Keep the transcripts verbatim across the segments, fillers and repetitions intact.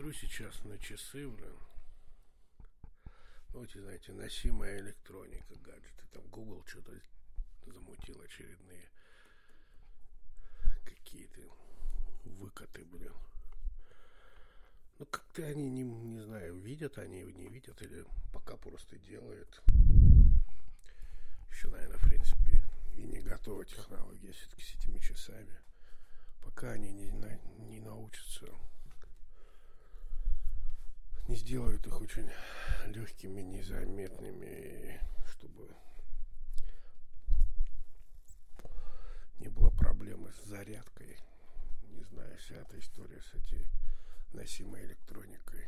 Смотрю сейчас на часы, блин. Ну, эти, знаете, носимая электроника, гаджеты. Там Google что-то замутил очередные какие-то выкаты, блин. Ну, как-то они, не, не знаю, видят они его, не видят, или пока просто делают. Еще, наверное, в принципе, и не готова технология все-таки с этими часами. Пока они не, не научатся, не сделают их очень легкими, незаметными, чтобы не было проблемы с зарядкой. Не знаю, вся эта история с этой носимой электроникой.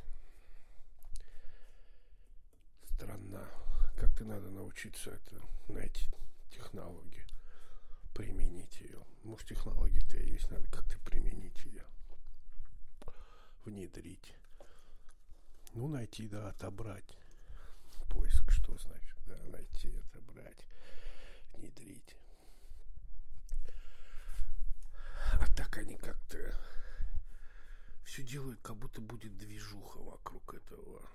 Странно. Как-то надо научиться это, найти технологию, применить ее. Может, технология-то и есть, надо как-то применить ее, внедрить. Ну, найти, да, отобрать. Поиск, что значит, да, найти, отобрать, внедрить. А так они как-то все делают, как будто будет движуха вокруг этого.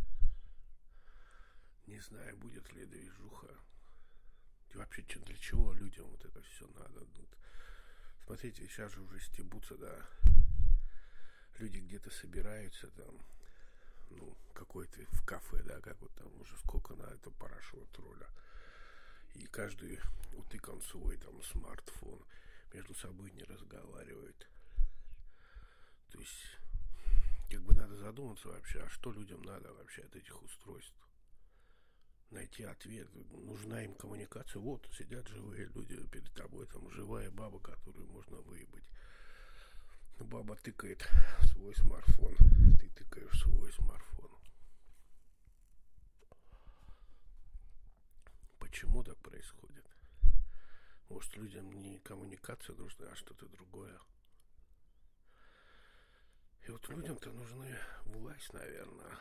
Не знаю, будет ли движуха. И вообще, для чего людям вот это все надо? Смотрите, сейчас же уже стебутся, да. Люди где-то собираются там, ну, какой-то в кафе, да, как вот там уже сколько на это порошок тролля. И каждый утыкан свой там смартфон, между собой не разговаривает. То есть, как бы надо задуматься вообще, а что людям надо вообще от этих устройств? Найти ответ. Нужна им коммуникация. Вот сидят живые люди перед тобой, там живая баба, которую можно выебать. Баба тыкает свой смартфон, ты тыкаешь свой смартфон. Почему так происходит? Может, людям не коммуникация нужна, а что-то другое? И вот людям-то нужны власть, наверное.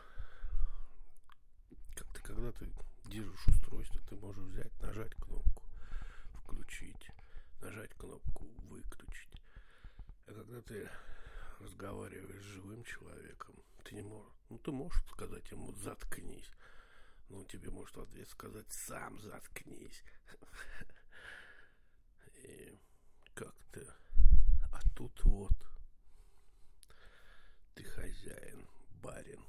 Как ты, когда ты держишь устройство, ты можешь взять, нажать кнопку включить, нажать кнопку выключить. А когда ты разговариваешь с живым человеком, ты не можешь, ну ты можешь сказать ему заткнись, но он тебе может в ответ сказать сам заткнись. И как-то, а тут вот ты хозяин, барин.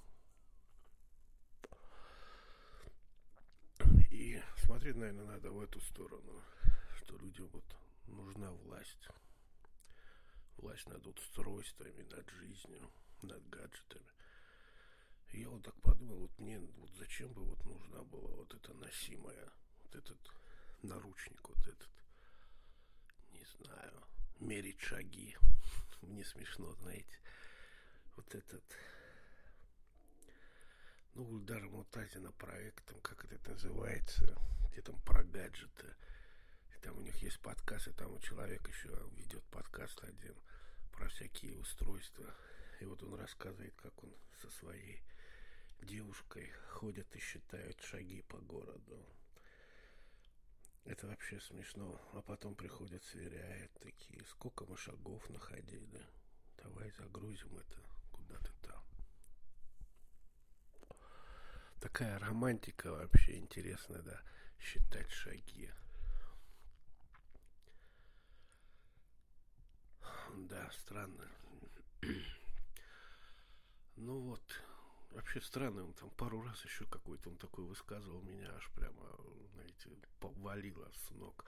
И смотреть, наверное, надо в эту сторону, что людям вот нужна власть. Власть над устройствами, над жизнью, над гаджетами. И я вот так подумал, вот мне вот зачем бы вот нужна была вот эта носимая, вот этот наручник, вот этот, не знаю, мерить шаги. Мне смешно, знаете, вот этот. Ну, Ильдар Мутазина проектом, как это называется, где там про гаджеты. И там у них есть подкаст, и там у человека еще ведет подкаст один про всякие устройства. И вот он рассказывает, как он со своей девушкой ходят и считают шаги по городу. Это вообще смешно. А потом приходят, сверяют такие, сколько мы шагов находили. Давай загрузим это куда-то там. Такая романтика вообще интересная, да, считать шаги. Да, странно. Ну вот, вообще странно, он там пару раз еще какой-то он такой высказывал, меня аж прямо, знаете, повалило с ног.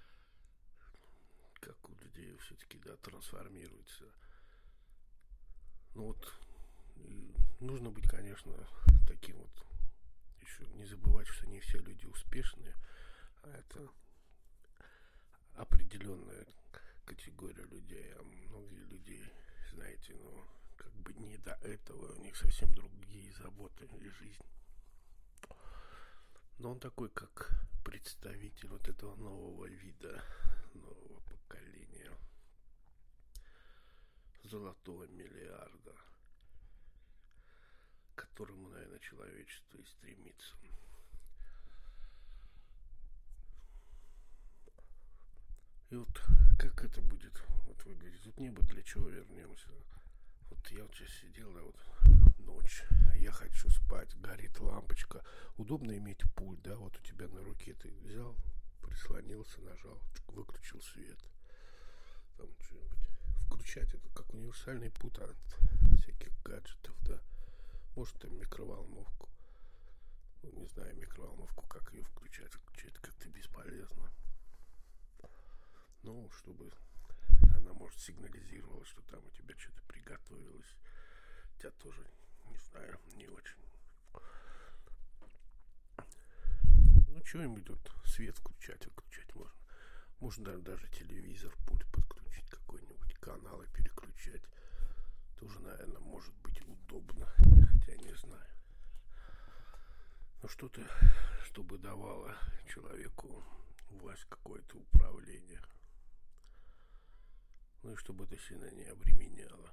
Как у людей все-таки, да, трансформируется. Ну вот, нужно быть, конечно, таким вот. Еще не забывать, что не все люди успешные, а это определенная категория людей, а многие люди, знаете, ну, как бы не до этого, у них совсем другие заботы и жизнь. Но он такой, как представитель вот этого нового вида, нового поколения, золотого миллиарда, к которому, наверное, человечество и стремится. И вот как это будет вот выглядеть? Вот небо для чего вернемся? Вот вот я вот сейчас сидел, да, вот ночь, я хочу спать, горит лампочка. Удобно иметь пульт, да, вот у тебя на руке ты взял, прислонился, нажал, выключил свет. Там что-нибудь включать, это как универсальный пульт от всяких гаджетов, да. Может, там микроволновку. Ну, не знаю, микроволновку, как ее включать, включать как-то бесполезно. Ну, чтобы она, может, сигнализировала, что там у тебя что-то приготовилось. Тебя тоже, не знаю, не очень. Ну, что-нибудь тут свет включать, выключать можно. Можно даже телевизор, пульт подключить, какой-нибудь канал и переключать. Тоже, наверное, может быть удобно. Хотя не знаю. Но что-то, чтобы давало человеку власть, какое-то управление. Ну и чтобы это сильно не обременяло.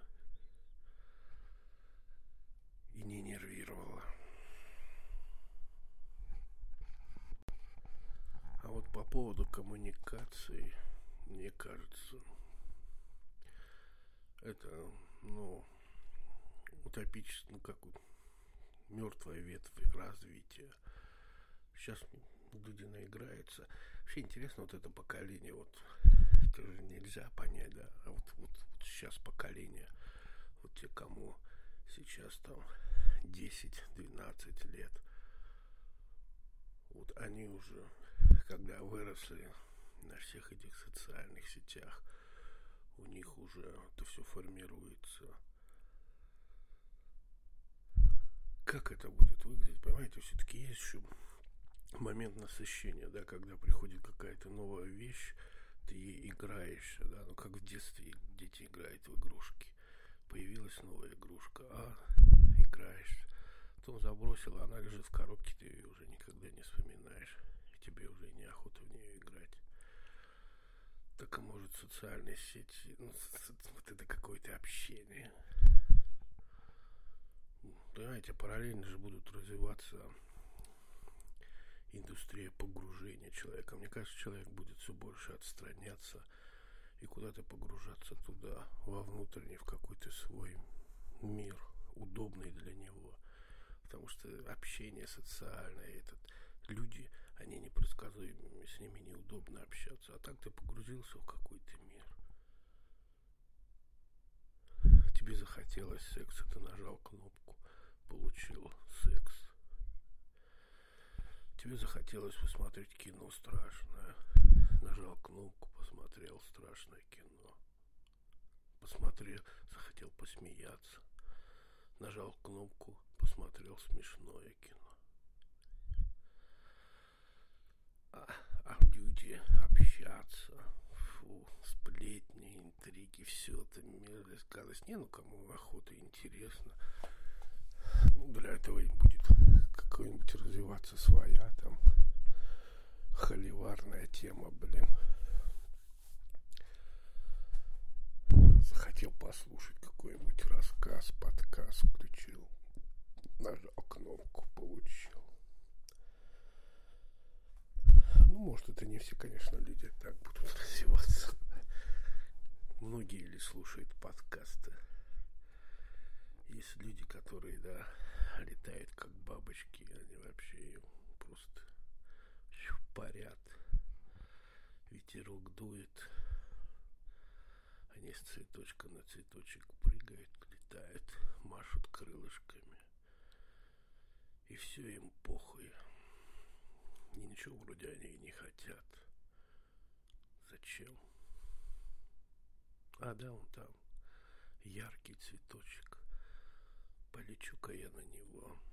И не нервировало. А вот по поводу коммуникации, мне кажется, это, ну, утопически, ну, как вот мертвая ветвь развития. Сейчас люди наиграются. Вообще интересно, вот это поколение, вот, это же нельзя понять, да, а вот, вот, вот сейчас поколение, вот те, кому сейчас там десять-двенадцать лет, вот они уже, когда выросли на всех этих социальных сетях, у них уже это все формируется. Как это будет выглядеть? Понимаете, все-таки есть еще момент насыщения, да, когда приходит какая-то новая вещь, ты ей играешься, да, ну как в детстве дети играют в игрушки. Появилась новая игрушка, а играешь. Потом забросил, она лежит в коробке, ты ее уже никогда не вспоминаешь. И тебе уже неохота в нее играть. Так, а может, социальные сети, ну, вот это какое-то общение. Понимаете, параллельно же будут развиваться индустрия погружения человека. Мне кажется, человек будет все больше отстраняться и куда-то погружаться туда, во внутренний, в какой-то свой мир, удобный для него. Потому что общение социальное, этот, люди, они непредсказуемые, с ними неудобно общаться. А так ты погрузился в какой-то мир. Тебе захотелось секса, ты нажал кнопку, получил секс. Тебе захотелось посмотреть кино страшное, нажал кнопку, посмотрел страшное кино. Посмотрел, захотел посмеяться, нажал кнопку, посмотрел смешное кино. А, а люди общаться, фу, сплетни, интриги, все это мерзость, гадость. Не, ну кому охота, интересно. Ну, для этого и будет какой-нибудь развиваться своя там холиварная тема, блин. Захотел послушать какой-нибудь рассказ, подкаст, включил, нажал кнопку, получил. Ну, может, это не все, конечно, люди так будут развиваться. Многие ли слушают подкасты? Есть люди, которые, да, летают как бабочки, они вообще просто парят. Ветерок дует, они с цветочка на цветочек прыгают, летают, машут крылышками. И все им похуй. И ничего вроде они и не хотят. Зачем? А, да, он там. Яркий цветочек. Полечу-ка я на него.